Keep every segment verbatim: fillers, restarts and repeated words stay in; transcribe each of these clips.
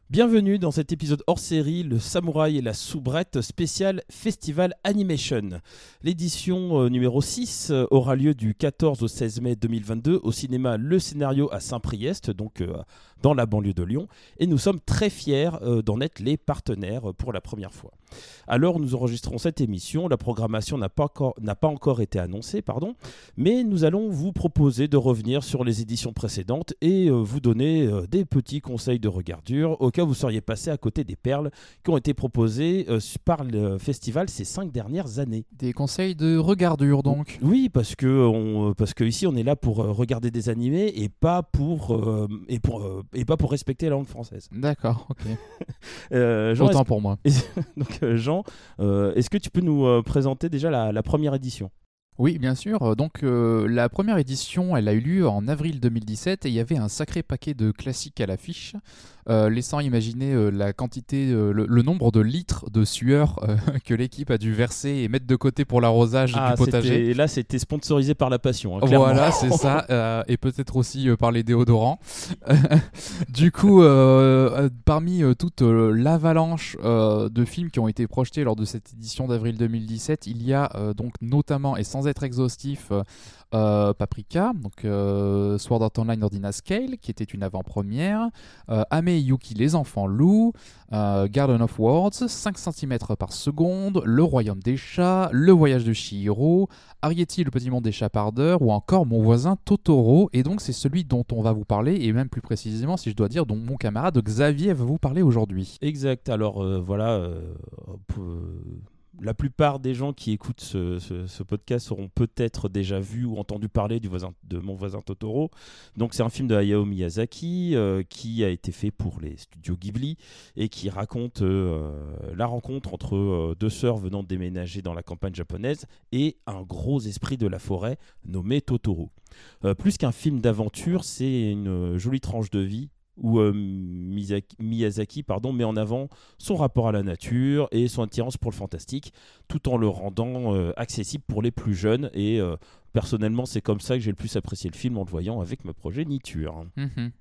Bienvenue dans cet épisode hors-série, le samouraï et la soubrette spécial Festival Animation. L'édition euh, numéro six euh, aura lieu du quatorze au seize mai deux mille vingt-deux au cinéma Le Scénario à Saint-Priest, donc euh, dans la banlieue de Lyon. Et nous sommes très fiers euh, d'en être les partenaires pour la première fois. Alors nous enregistrons cette émission, la programmation n'a pas encore, n'a pas encore été annoncée, pardon, mais nous allons vous proposer de revenir sur les éditions précédentes et euh, vous donner euh, des petits conseils de regardure au cas où vous seriez passé à côté des perles qui ont été proposées euh, par le festival ces cinq dernières années. Des conseils de regardure donc. Oui, parce que, on, parce que ici on est là pour euh, regarder des animés et pas pour, euh, et pour, euh, et pas pour respecter la langue française. D'accord, ok. euh, Jean, Autant que... pour moi. donc euh, Jean, euh, est-ce que tu peux nous euh, présenter déjà la, la première édition ? Oui, bien sûr. Donc, euh, la première édition, elle a eu lieu en avril deux mille dix-sept et il y avait un sacré paquet de classiques à l'affiche, euh, laissant imaginer euh, la quantité, euh, le, le nombre de litres de sueur euh, que l'équipe a dû verser et mettre de côté pour l'arrosage ah, du potager. Et là, c'était sponsorisé par la passion. Hein, voilà, c'est ça, euh, et peut-être aussi euh, par les déodorants. Du coup, euh, euh, parmi euh, toute euh, l'avalanche euh, de films qui ont été projetés lors de cette édition d'avril deux mille dix-sept, il y a euh, donc notamment, et sans être exhaustif, euh, euh, Paprika, donc euh, Sword Art Online Ordinal Scale, qui était une avant-première, euh, Ame et Yuki, les enfants loups, euh, Garden of Words, cinq centimètres par seconde, Le Royaume des chats, Le Voyage de Chihiro, Arrietty, Le Petit Monde des Chapardeurs, ou encore Mon voisin Totoro. Et donc c'est celui dont on va vous parler, et même plus précisément, si je dois dire, dont mon camarade Xavier va vous parler aujourd'hui. Exact, alors euh, voilà... Euh, pour, euh... La plupart des gens qui écoutent ce, ce, ce podcast auront peut-être déjà vu ou entendu parler du voisin, de Mon voisin Totoro. Donc c'est un film de Hayao Miyazaki euh, qui a été fait pour les studios Ghibli et qui raconte euh, la rencontre entre euh, deux sœurs venant de déménager dans la campagne japonaise et un gros esprit de la forêt nommé Totoro. Euh, plus qu'un film d'aventure, c'est une jolie tranche de vie où euh, Miyazaki, Miyazaki pardon, met en avant son rapport à la nature et son attirance pour le fantastique, tout en le rendant euh, accessible pour les plus jeunes. Et euh, personnellement, c'est comme ça que j'ai le plus apprécié le film en le voyant avec ma progéniture. Mm-hmm.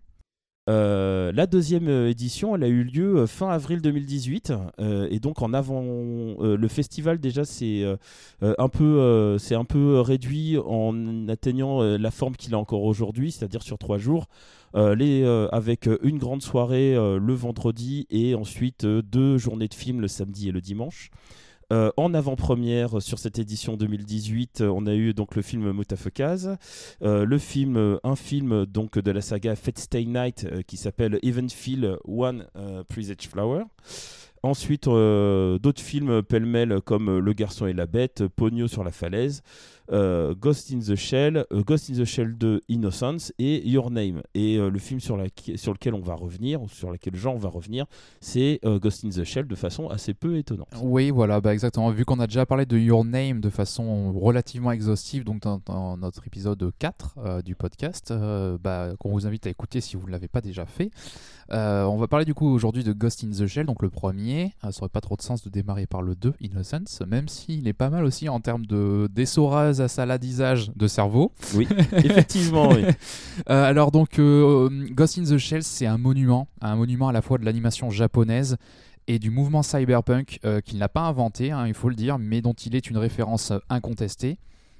Euh, la deuxième édition, elle a eu lieu fin avril deux mille dix-huit euh, et donc en avant, euh, le festival déjà c'est euh, un peu, euh, c'est un peu réduit en atteignant euh, la forme qu'il a encore aujourd'hui, c'est-à-dire sur trois jours. Euh, les, euh, avec une grande soirée euh, le vendredi et ensuite euh, deux journées de films le samedi et le dimanche. Euh, en avant-première sur cette édition deux mille dix-huit, on a eu donc le film Mutafukaz, euh, le film, un film donc de la saga Fate Stay Night euh, qui s'appelle Even Feel One uh, Presage Flower. Ensuite, euh, d'autres films pêle-mêle comme Le Garçon et la Bête, Pogno sur la falaise, euh, Ghost in the Shell, euh, Ghost in the Shell deux, Innocence et Your Name. Et euh, le film sur, la, sur lequel on va revenir, ou sur lequel Jean va revenir, c'est euh, Ghost in the Shell de façon assez peu étonnante. Oui, voilà, bah exactement. Vu qu'on a déjà parlé de Your Name de façon relativement exhaustive, donc dans, dans notre épisode quatre euh, du podcast, euh, bah, qu'on vous invite à écouter si vous ne l'avez pas déjà fait. Euh, on va parler du coup aujourd'hui de Ghost in the Shell, donc le premier. Euh, ça aurait pas trop de sens de démarrer par le deux, Innocence, même s'il est pas mal aussi en termes de d'essorage à saladisage de cerveau. Oui, effectivement, oui. Euh, alors donc, euh, Ghost in the Shell, c'est un monument, un monument à la fois de l'animation japonaise et du mouvement cyberpunk euh, qu'il n'a pas inventé, hein, il faut le dire, mais dont il est une référence incontestée.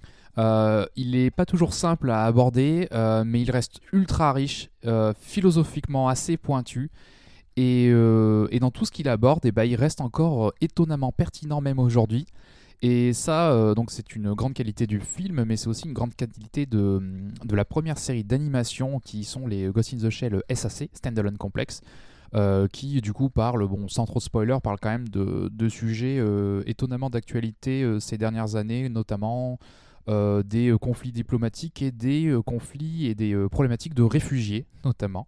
Euh, il n'est pas toujours simple à aborder, euh, mais il reste ultra riche, euh, philosophiquement assez pointu, et, euh, et dans tout ce qu'il aborde, eh ben, il reste encore euh, étonnamment pertinent même aujourd'hui. Et ça, euh, donc c'est une grande qualité du film, mais c'est aussi une grande qualité de, de la première série d'animation qui sont les Ghost in the Shell S A C, Standalone Complex, euh, qui du coup parle, bon, sans trop de spoiler, parle quand même de, de sujets euh, étonnamment d'actualité euh, ces dernières années, notamment Euh, des euh, conflits diplomatiques et des euh, conflits et des euh, problématiques de réfugiés notamment.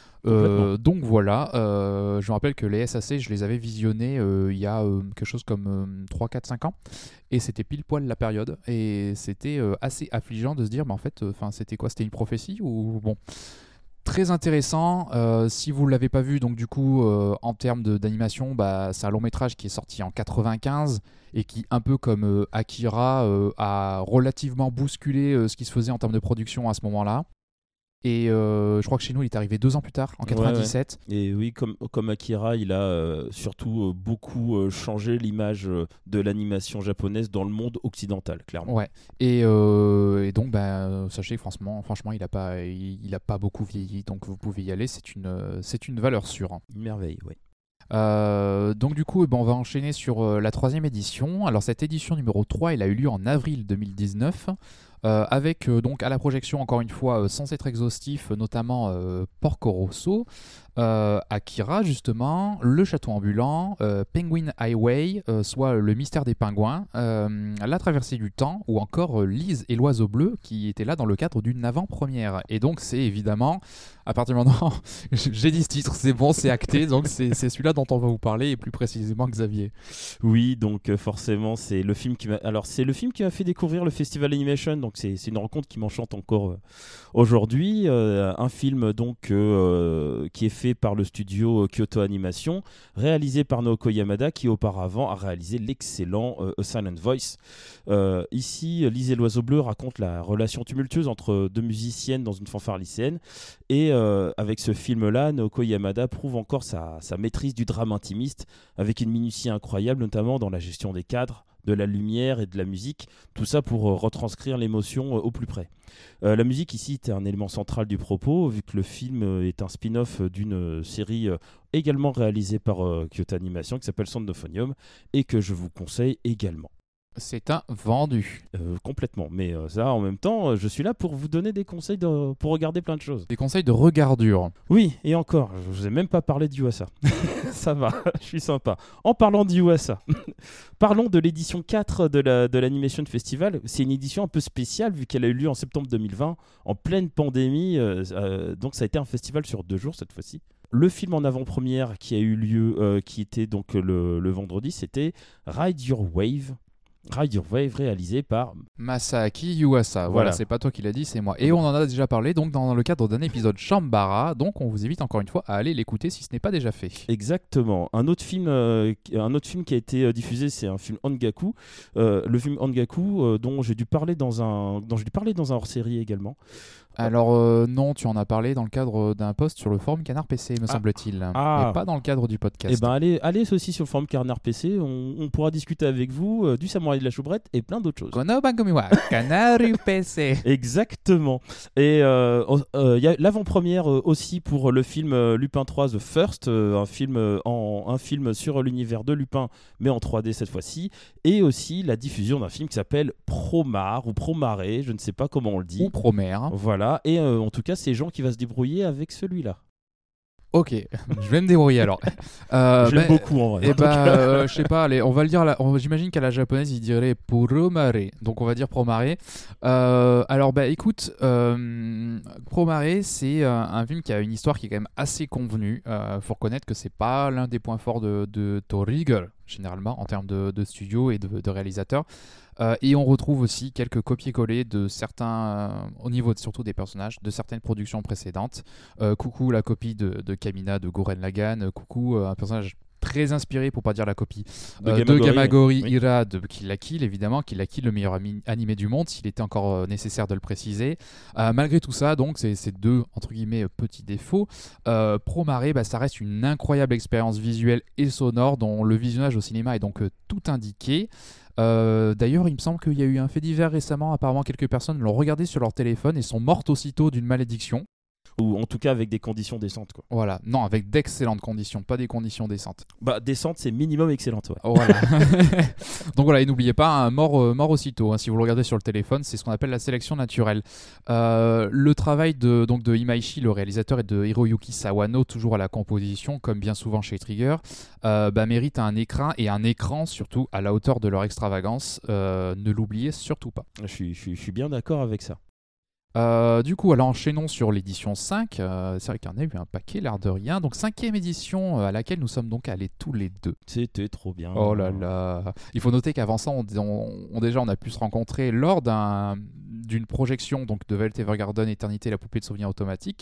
Euh, donc voilà, euh, je me rappelle que les S A C, je les avais visionnés euh, il y a euh, quelque chose comme euh, trois, quatre, cinq ans, et c'était pile poil la période, et c'était euh, assez affligeant de se dire, mais en fait, euh, c'était quoi, c'était une prophétie ou bon. Très intéressant, euh, si vous ne l'avez pas vu, donc du coup, euh, en termes de, d'animation, bah, c'est un long métrage qui est sorti en quatre-vingt-quinze et qui, un peu comme euh, Akira, euh, a relativement bousculé euh, ce qui se faisait en termes de production à ce moment-là. Et euh, je crois que chez nous, il est arrivé deux ans plus tard, en quatre-vingt-dix-sept. Ouais, ouais. Et oui, comme, comme Akira, il a euh, surtout euh, beaucoup euh, changé l'image euh, de l'animation japonaise dans le monde occidental, clairement. Ouais. Et, euh, et donc, bah, sachez que franchement, franchement il n'a pas, il, il a pas beaucoup vieilli, donc vous pouvez y aller, c'est une, euh, c'est une valeur sûre. Une merveille, oui. Euh, donc du coup, eh ben, on va enchaîner sur euh, la troisième édition. Alors cette édition numéro trois, elle a eu lieu en avril deux mille dix-neuf. Euh, avec euh, donc à la projection encore une fois euh, sans être exhaustif, notamment euh, Porco Rosso, euh, Akira justement, Le Château Ambulant, euh, Penguin Highway, euh, soit Le Mystère des Pingouins, euh, La Traversée du Temps ou encore euh, Lise et l'Oiseau Bleu qui était là dans le cadre d'une avant-première. Et donc c'est évidemment, à partir de maintenant, j'ai dit ce titre, c'est bon, c'est acté, donc c'est, c'est celui-là dont on va vous parler et plus précisément Xavier. Oui, donc euh, forcément, c'est le film qui m'a. Alors, c'est le film qui m'a fait découvrir le Festival Animation, donc c'est, c'est une rencontre qui m'enchante encore euh, aujourd'hui. Euh, un film donc euh, qui est fait par le studio Kyoto Animation, réalisé par Naoko Yamada, qui auparavant a réalisé l'excellent euh, A Silent Voice. Euh, ici, Lise et l'Oiseau Bleu raconte la relation tumultueuse entre deux musiciennes dans une fanfare lycéenne. Et euh, avec ce film-là, Naoko Yamada prouve encore sa, sa maîtrise du drame intimiste, avec une minutie incroyable, notamment dans la gestion des cadres, de la lumière et de la musique, tout ça pour euh, retranscrire l'émotion euh, au plus près. Euh, la musique ici est un élément central du propos, vu que le film euh, est un spin-off d'une euh, série euh, également réalisée par euh, Kyoto Animation qui s'appelle Sondophonium et que je vous conseille également. C'est un vendu. Euh, complètement, mais euh, ça en même temps, euh, je suis là pour vous donner des conseils de, pour regarder plein de choses. Des conseils de regardure. Oui, et encore, je vous ai même pas parlé du U S A. Ça va, je suis sympa. En parlant du U S A, parlons de l'édition quatre de, la, de l'Animation Festival. C'est une édition un peu spéciale vu qu'elle a eu lieu en septembre deux mille vingt, en pleine pandémie. Euh, euh, donc ça a été un festival sur deux jours cette fois-ci. Le film en avant-première qui a eu lieu, euh, qui était donc le, le vendredi, c'était Ride Your Wave. Ride Your Wave réalisé par Masaaki Yuasa. Voilà, Voilà. c'est pas toi qui l'as dit, c'est moi. Et on en a déjà parlé donc dans le cadre d'un épisode Shambara. Donc on vous invite encore une fois à aller l'écouter si ce n'est pas déjà fait. Exactement. Un autre film, euh, un autre film qui a été euh, diffusé, c'est un film Ongaku. Euh, le film Ongaku, euh, dont j'ai dû parler dans un, dont j'ai dû parler dans un hors-série également. Alors euh, non, tu en as parlé dans le cadre d'un post sur le forum Canard P C, me Ah. semble-t-il. Ah. Mais pas dans le cadre du podcast. Eh ben allez, allez aussi sur le forum Canard P C. On, on pourra discuter avec vous euh, du Samouraï de la Choubrette et plein d'autres choses. Kono Bangumi wa Kanaru P C. Exactement. Et il euh, euh, y a l'avant-première euh, aussi pour le film euh, Lupin trois The First, euh, un film euh, en un film sur l'univers de Lupin, mais en trois D cette fois-ci, et aussi la diffusion d'un film qui s'appelle Promare ou Promaré, je ne sais pas comment on le dit. Ou Promère. Voilà. Et euh, en tout cas, c'est Jean qui va se débrouiller avec celui-là. Ok, je vais me débrouiller alors. Euh, J'aime ben, beaucoup en vrai. Et bah, euh, je sais pas, allez, on va le dire, à la- on- j'imagine qu'à la japonaise, il dirait Promare. Donc on va dire Promare. Euh, alors, bah écoute, euh, Promare, c'est euh, un film qui a une histoire qui est quand même assez convenue. Euh, faut reconnaître que c'est pas l'un des points forts de, de Toriger, généralement, en termes de, de studio et de, de réalisateur. Euh, et on retrouve aussi quelques copier-coller de certains, euh, au niveau de- surtout des personnages, de certaines productions précédentes. Euh, coucou la copie de, de Kamina de Gurren Lagann, euh, coucou euh, un personnage très inspiré, pour pas dire la copie, De euh, de Gamagori, Gamagori oui. Ira de Kill la Kill, évidemment, Kill la Kill, le meilleur ami- animé du monde, s'il était encore euh, nécessaire de le préciser. Euh, malgré tout ça, donc, c'est ces deux, entre guillemets, euh, petits défauts. Euh, Promare, bah, ça reste une incroyable expérience visuelle et sonore dont le visionnage au cinéma est donc euh, tout indiqué. Euh, D'ailleurs, il me semble qu'il y a eu un fait divers récemment. Apparemment, quelques personnes l'ont regardé sur leur téléphone et sont mortes aussitôt d'une malédiction. Ou en tout cas avec des conditions décentes, quoi. Voilà, non, avec d'excellentes conditions, pas des conditions décentes. Bah, décente, c'est minimum excellente, ouais. Voilà. Donc voilà, et n'oubliez pas, hein, mort, euh, mort aussitôt. Hein, si vous le regardez sur le téléphone, c'est ce qu'on appelle la sélection naturelle. Euh, le travail de, donc de Imaishi, le réalisateur, et de Hiroyuki Sawano, toujours à la composition, comme bien souvent chez Trigger, euh, bah, mérite un écran et un écran surtout à la hauteur de leur extravagance. Euh, ne l'oubliez surtout pas. Je suis, je suis, je suis bien d'accord avec ça. Euh, du coup, alors enchaînons sur l'édition cinq. Euh, c'est vrai qu'il y en a eu un paquet, l'air de rien. Donc, cinquième édition euh, à laquelle nous sommes donc allés tous les deux. C'était trop bien. Oh là là. Il faut noter qu'avant ça, on, on- on- déjà, on a pu se rencontrer lors d'un- d'une projection donc, de Velvet Evergarden Éternité, la poupée de souvenirs automatique.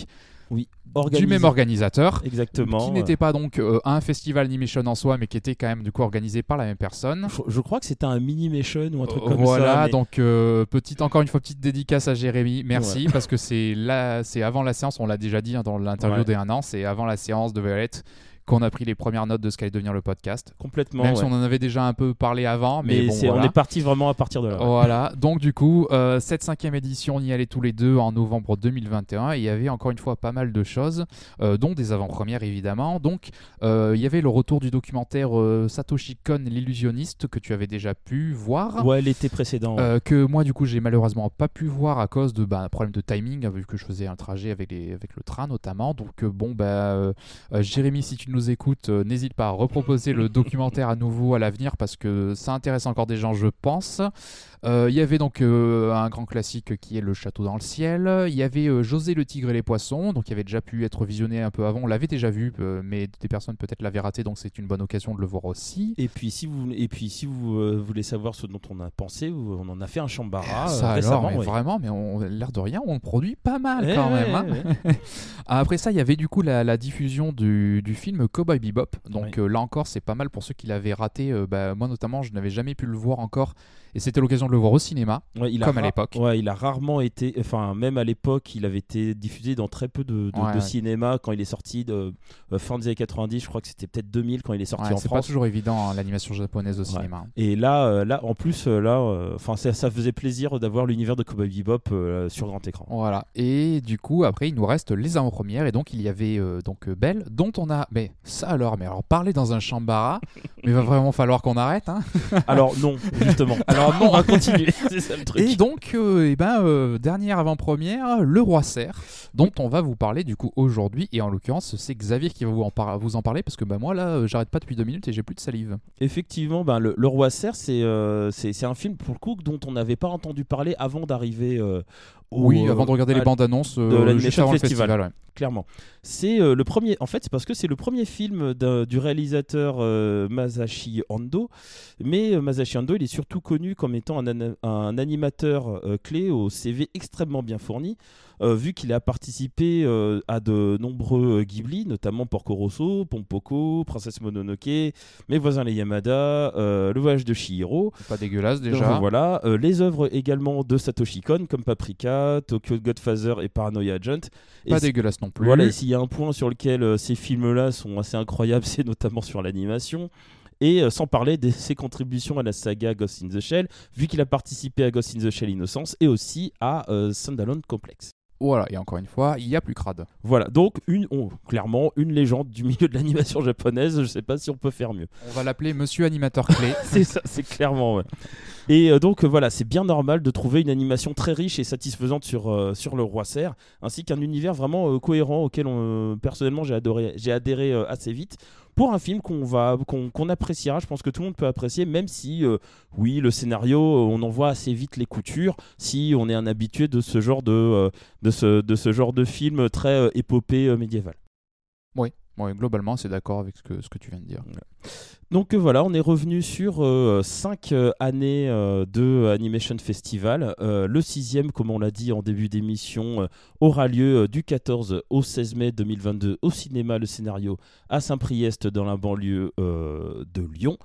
Oui. Du Organisé. même organisateur, Exactement. qui n'était pas donc euh, un festival Animation en soi, mais qui était quand même du coup organisé par la même personne. Je, je crois que c'était un Minimation ou un truc Euh, comme voilà, ça. mais- donc euh, petite, encore une fois, petite dédicace à Jérémy, merci, Ouais. parce que c'est là, c'est avant la séance, on l'a déjà dit hein, dans l'interview Ouais. des un an, c'est avant la séance de Violette qu'on a pris les premières notes de ce qu'allait devenir le podcast. Complètement. Même ouais. si on en avait déjà un peu parlé avant, mais, Mais bon, c'est, voilà. on est parti vraiment à partir de là. ouais. Voilà, donc du coup, euh, cette cinquième édition, on y allait tous les deux en novembre deux mille vingt et un et il y avait encore une fois pas mal de choses, euh, dont des avant-premières évidemment. Donc, euh, il y avait le retour du documentaire euh, Satoshi Kon, l'illusionniste, que tu avais déjà pu voir. Ouais, l'été précédent. ouais. Euh, que moi du coup j'ai malheureusement pas pu voir à cause de bah, un problème de timing vu que je faisais un trajet avec, les, avec le train notamment. Donc euh, bon bah euh, euh, Jérémy, si tu nous écoutes, euh, n'hésite pas à reproposer le documentaire à nouveau à l'avenir parce que ça intéresse encore des gens, je pense. Euh, Il y avait donc euh, un grand classique qui est Le Château dans le ciel. Il y avait euh, José le tigre et les poissons, donc il avait déjà pu être visionné un peu avant. On l'avait déjà vu, euh, mais des personnes peut-être l'avaient raté, donc c'est une bonne occasion de le voir aussi. Et puis si vous, et puis, si vous euh, voulez savoir ce dont on a pensé, vous- on en a fait un Chambara Ça euh, alors, récemment. mais ouais. vraiment, mais on, l'air de rien, on produit pas mal Eh quand ouais, même. hein. ouais, ouais. Après ça, il y avait du coup la, la diffusion du, du film Cowboy Bebop. Donc Oui. euh, là encore, c'est pas mal pour ceux qui l'avaient raté. Euh, bah, moi notamment, je n'avais jamais pu le voir encore. Et c'était l'occasion de le voir au cinéma. Ouais, il a Comme à ra- l'époque. Ouais, il a rarement été, enfin même à l'époque, il avait été diffusé dans très peu de, de, Ouais, de ouais. cinéma quand il est sorti de euh, fin des années quatre-vingt-dix. Je crois que c'était peut-être deux mille quand il est sorti Ouais, en c'est pas France. toujours évident hein, l'animation japonaise au cinéma. Et là, euh, là, en plus, euh, là, enfin, ça, ça faisait plaisir d'avoir l'univers de Cowboy Bebop euh, sur grand écran. Voilà. Et du coup, après, il nous reste les avant-premières. Et donc, il y avait euh, donc euh, Belle, dont on a. Mais ça alors, mais alors parler dans un Chambara, mais il va vraiment falloir qu'on arrête. Hein. Alors non, justement. Alors non, on va continuer. C'est ça le truc. Et donc, euh, eh ben, euh, dernière avant-première, Le Roi Cerf, dont on va vous parler du coup aujourd'hui. Et en l'occurrence, c'est Xavier qui va vous en, par- vous en parler parce que bah, moi là, euh, j'arrête pas depuis deux minutes et j'ai plus de salive. Effectivement, ben, le, le Roi Cerf, c'est euh, c'est c'est un film pour le coup dont on n'avait pas entendu parler avant d'arriver euh, au, Oui, avant de regarder à- les bandes annonces, euh, de l'Animation juste avant Festival. le festival. Ouais. clairement. C'est euh, le premier. En fait, c'est parce que c'est le premier film d'un- du réalisateur euh, Masashi Ando. Mais euh, Masashi Ando, il est surtout connu comme étant un, ana- un animateur euh, clé au C V extrêmement bien fourni. Euh, vu qu'il a participé euh, à de nombreux euh, Ghibli, notamment Porco Rosso, Pompoko, Princesse Mononoke, Mes voisins les Yamada, euh, Le voyage de Chihiro. Pas dégueulasse déjà. Donc, voilà, euh, les œuvres également de Satoshi Kon comme Paprika, Tokyo Godfather et Paranoia Agent. Et Pas si- dégueulasse non plus. Voilà, et s'il y a un point sur lequel euh, ces films-là sont assez incroyables, c'est notamment sur l'animation. Et euh, sans parler de ses contributions à la saga Ghost in the Shell, vu qu'il a participé à Ghost in the Shell Innocence et aussi à euh, Sunderland Complex. Voilà, et encore une fois, il y a plus crade. Voilà, donc une, oh, clairement une légende du milieu de l'animation japonaise. Je sais pas si on peut faire mieux. On va l'appeler Monsieur Animateur Clé. C'est ça, c'est clairement. Ouais. Et euh, donc euh, voilà, c'est bien normal de trouver une animation très riche et satisfaisante sur, euh, sur le Roi Cerf, ainsi qu'un univers vraiment euh, cohérent auquel on, euh, personnellement j'ai adoré, j'ai adhéré euh, assez vite. Pour un film qu'on va, qu'on, qu'on appréciera, je pense que tout le monde peut apprécier, même si, euh, oui, le scénario, on en voit assez vite les coutures, si on est un habitué de ce genre de, euh, de, ce, de ce genre de film très euh, épopée euh, médiévale. Oui, ouais, globalement, c'est d'accord avec ce que, ce que tu viens de dire. Donc euh, voilà, on est revenu sur cinq années euh, de Animation Festival. Euh, le sixième, comme on l'a dit en début d'émission, euh, aura lieu euh, du quatorze au seize mai deux mille vingt-deux au cinéma Le Scénario à Saint-Priest dans la banlieue euh, de Lyon.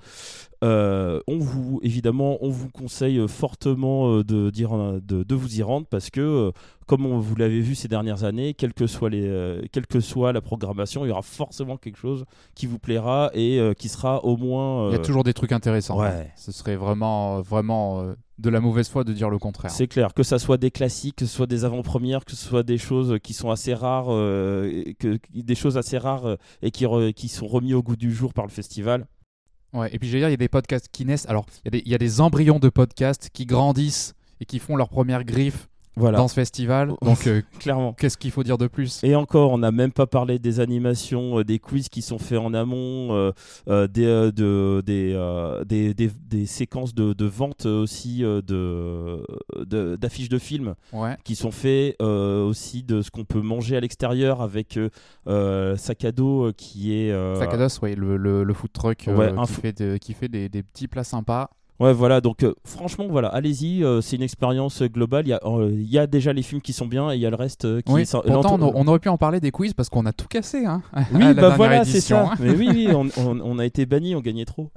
Euh, on vous, évidemment, on vous conseille fortement euh, de, dire, de, de vous y rendre parce que, euh, comme on, vous l'avez vu ces dernières années, quelle que soit, les, euh, quelle que soit la programmation, il y aura forcément quelque chose qui vous plaira et euh, qui sera au moins... euh, Il y a toujours des trucs intéressants. Ouais. Ce serait vraiment, vraiment euh, de la mauvaise foi de dire le contraire. C'est clair, que ça soit des classiques, que ce soit des avant-premières, que ce soit des choses qui sont assez rares, euh, et que, des choses assez rares euh, et qui, re, qui sont remis au goût du jour par le festival. Ouais, et puis j'allais dire, il y a des podcasts qui naissent. Alors, il y a des, il y a des embryons de podcasts qui grandissent et qui font leur première griffe Voilà. dans ce festival. Donc, euh, clairement. qu'est-ce qu'il faut dire de plus ? Et encore, on n'a même pas parlé des animations, euh, des quiz qui sont faits en amont, euh, euh, des, euh, de, des, euh, des, des, des séquences de, de vente aussi euh, de, de, d'affiches de films Ouais. qui sont faits euh, aussi de ce qu'on peut manger à l'extérieur avec euh, euh, Sac à dos euh, qui est... Euh, Sakados, ouais, le, le, le food truck euh, Ouais, un qui, fo- fait de- qui fait des, des petits plats sympas. Ouais, voilà, donc euh, franchement, voilà, allez-y, euh, c'est une expérience globale. Il y, a, euh, il y a déjà les films qui sont bien et il y a le reste euh, qui Oui, est. pourtant, on, a- on aurait pu en parler des quiz parce qu'on a tout cassé. Hein, Oui, à la bah dernière voilà, c'est édition, ça. hein. Mais oui, oui, on, on- on a été bannis, on gagnait trop.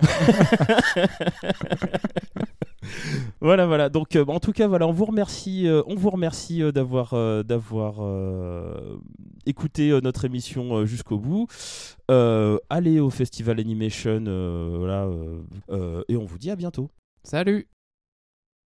Voilà, voilà. Donc, euh, en tout cas, voilà, on vous remercie, euh, on vous remercie euh, d'avoir, euh, d'avoir euh, écouté euh, notre émission euh, jusqu'au bout. Euh, allez au Festival Animation, euh, voilà, euh, euh, et on vous dit à bientôt. Salut!